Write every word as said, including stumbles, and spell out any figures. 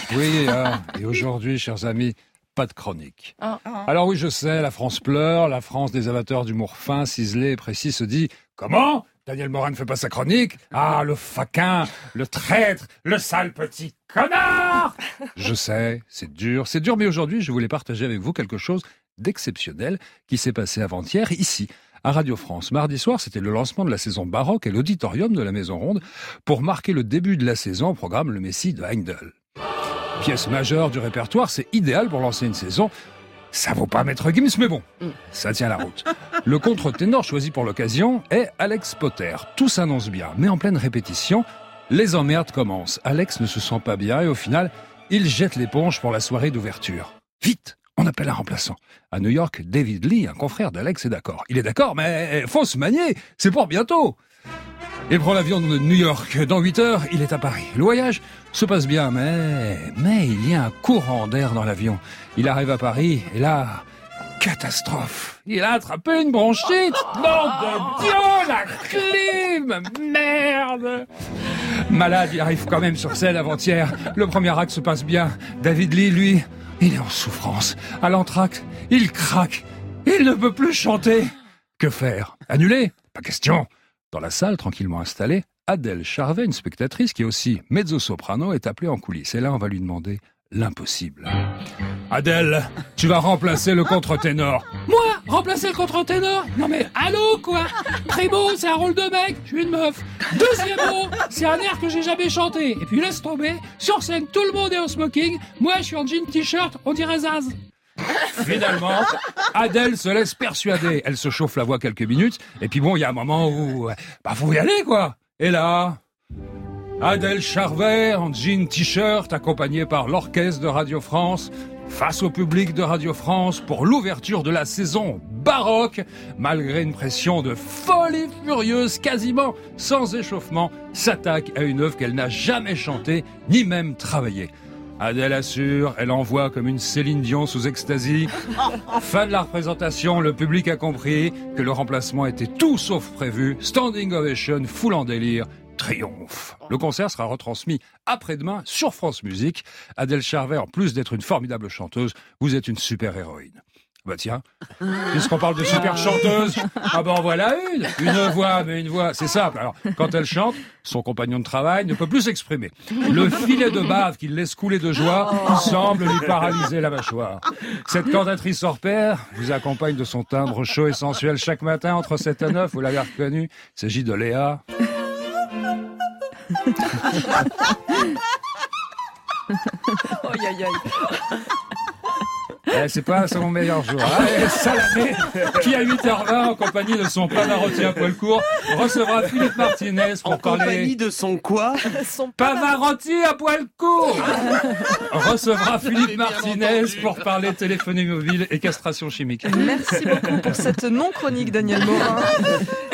Oui, hein, et aujourd'hui, chers amis, pas de chronique. Oh. Alors oui, je sais, la France pleure, la France des amateurs d'humour fin, ciselé et précis se dit « Comment ? Daniel Morin ne fait pas sa chronique ? Ah, le faquin, le traître, le sale petit connard !» Je sais, c'est dur, c'est dur, mais aujourd'hui, je voulais partager avec vous quelque chose d'exceptionnel qui s'est passé avant-hier, ici, à Radio France. Mardi soir, c'était le lancement de la saison baroque et l'auditorium de la Maison Ronde pour marquer le début de la saison au programme Le Messie de Handel. Pièce majeure du répertoire, c'est idéal pour lancer une saison. Ça vaut pas Maître Gims, mais bon, ça tient la route. Le contre-ténor choisi pour l'occasion est Alex Potter. Tout s'annonce bien, mais en pleine répétition, les emmerdes commencent. Alex ne se sent pas bien et au final, il jette l'éponge pour la soirée d'ouverture. Vite, on appelle un remplaçant. À New York, David Lee, un confrère d'Alex, est d'accord. Il est d'accord, mais faut se manier, c'est pour bientôt. Il prend l'avion de New York. Dans huit heures, il est à Paris. Le voyage se passe bien, mais... Mais il y a un courant d'air dans l'avion. Il arrive à Paris, et là... Catastrophe. Il a attrapé une bronchite. Nom de Dieu, la clim. Merde. Malade, il arrive quand même sur scène avant-hier. Le premier acte se passe bien. David Lee, lui, il est en souffrance. À l'entracte, il craque. Il ne peut plus chanter. Que faire ? Annuler ? Pas question. Dans la salle, tranquillement installée, Adèle Charvet, une spectatrice qui est aussi mezzo-soprano, est appelée en coulisses. Et là, on va lui demander l'impossible. Adèle, tu vas remplacer le contre-ténor. Moi, remplacer le contre-ténor ? Non mais, allô, quoi ? Primo, c'est un rôle de mec, je suis une meuf. Deuxièmement, c'est un air que j'ai jamais chanté. Et puis laisse tomber, sur scène, tout le monde est en smoking. Moi, je suis en jean t-shirt, on dirait Zaz. Finalement, Adèle se laisse persuader. Elle se chauffe la voix quelques minutes. Et puis bon, il y a un moment où... Bah, faut y aller, quoi. Et là... Adèle Charvet, en jean t-shirt, accompagnée par l'orchestre de Radio France, face au public de Radio France pour l'ouverture de la saison baroque, malgré une pression de folie furieuse, quasiment sans échauffement, s'attaque à une œuvre qu'elle n'a jamais chantée, ni même travaillée. Adèle assure, elle envoie comme une Céline Dion sous ecstasy. Fin de la représentation, le public a compris que le remplacement était tout sauf prévu. Standing ovation, foule en délire, triomphe. Le concert sera retransmis après-demain sur France Musique. Adèle Charvet, en plus d'être une formidable chanteuse, vous êtes une super héroïne. Bah tiens, puisqu'on parle de super chanteuse, ah ben en voilà une, une voix, mais une voix, c'est simple. Alors, quand elle chante, son compagnon de travail ne peut plus s'exprimer. Le filet de bave qu'il laisse couler de joie semble lui paralyser la mâchoire. Cette cantatrice hors pair vous accompagne de son timbre chaud et sensuel chaque matin entre sept et neuf, vous l'avez reconnu, il s'agit de Léa. Aïe, aïe, aïe. Eh, c'est pas son meilleur jour. Allez, Salamé, qui à huit heures vingt, en compagnie de son Pavarotti à poil court, recevra Philippe Martinez pour en parler... En compagnie de son quoi ? Son Pavarotti à poil court recevra Philippe Martinez pour parler téléphonie mobile et castration chimique. Merci beaucoup pour cette non-chronique, Daniel Morin.